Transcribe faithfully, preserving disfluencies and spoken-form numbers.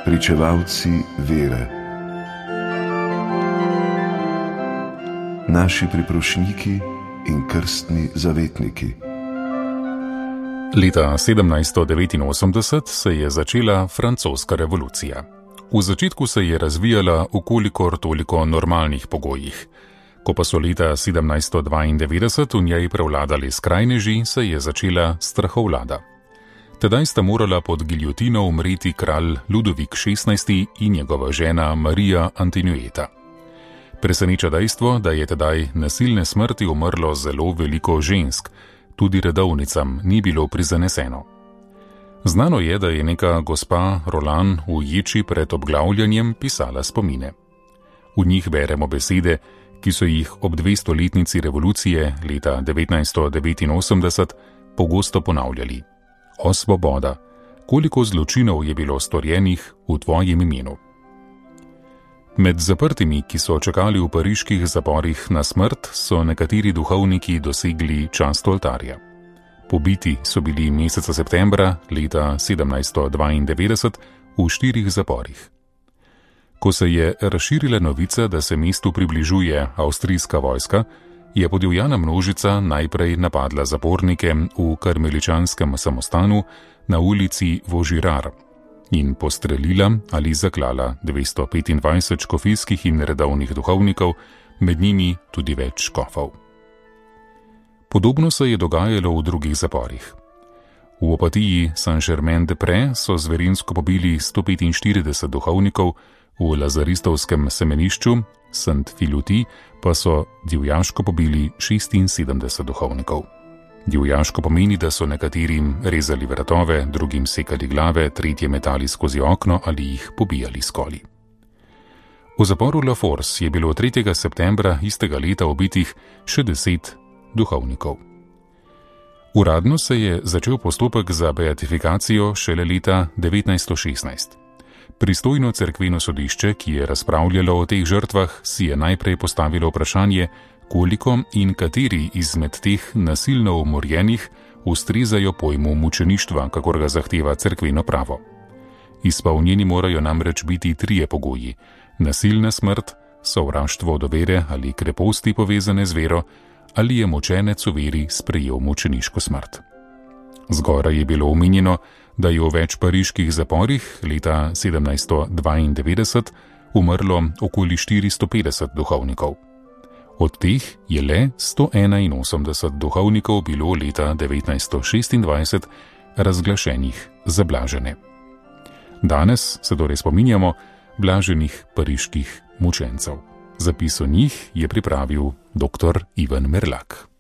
pričevalci vere, naši priprošniki in krstni zavetniki. Leta sedemnajststo devetinosemdeset se je začela francoska revolucija. V začetku se je razvijala v kolikor toliko normalnih pogojih. Ko pa so leta sedemnajststo dvaindevetdeset v njej prevladali skrajneži, se je začela strahovlada. Tedaj sta morala pod giljotino umreti kralj Ludovik šestnajsti in njegova žena Marija Antoinetta. Preseneča dejstvo, da je tedaj nasilne smrti umrlo zelo veliko žensk, tudi redovnicam ni bilo prizaneseno. Znano je, da je neka gospa Roland v ječi pred obglavljanjem pisala spomine. V njih beremo besede, ki so jih ob dvestoletnici revolucije leta devetnajststo devetinosemdeset pogosto ponavljali. O svoboda, koliko zločinov je bilo storjenih v tvojem imenu. Med zaprtimi, ki so čakali v pariških zaporih na smrt, so nekateri duhovniki dosegli čast oltarja. Pobiti so bili meseca septembra leta sedemnajststo dvaindevetdeset v štirih zaporih. Ko se je razširila novica, da se mestu približuje avstrijska vojska, je podivjana množica najprej napadla zapornike v karmeličanskem samostanu na ulici Vaugirard in postrelila ali zaklala dvesto petindvajset škofijskih in redovnih duhovnikov, med njimi tudi več škofov. Podobno se je dogajalo v drugih zaporih. V Opatiji Saint-Germain-des-Prés so zverinsko pobili sto petinštirideset duhovnikov, v lazaristovskem semenišču Saint-Filouti pa so divjaško pobili šestinsedemdeset duhovnikov. Divjaško pomeni, da so nekaterim rezali vratove, drugim sekali glave, tretje metali skozi okno ali jih pobijali s koli. V zaporu La Force je bilo tretjega septembra istega leta ubitih še deset duhovnikov. Uradno se je začel postopek za beatifikacijo šele leta devetnajststo šestnajst. Pristojno cerkveno sodišče, ki je razpravljalo o teh žrtvah, si je najprej postavilo vprašanje, koliko in kateri izmed teh nasilno umorjenih ustrezajo pojmu mučeništva, kakor ga zahteva cerkveno pravo. Izpolnjeni morajo namreč biti trije pogoji: nasilna smrt, sovraštvo do vere ali kreposti povezane z vero, ali je mučenec v veri sprejel mučeniško smrt. Zgoraj je bilo omenjeno, da je v več pariških zaporih leta sedemnajststo dvaindevetdeset umrlo okoli štiristo petdeset duhovnikov. Od teh je le sto enainosemdeset duhovnikov bilo leta devetnajststo šestindvajset razglašenih za blažene. Danes se torej spominjamo blaženih pariških mučencev. Zapis o njih je pripravil doktor Ivan Merlak.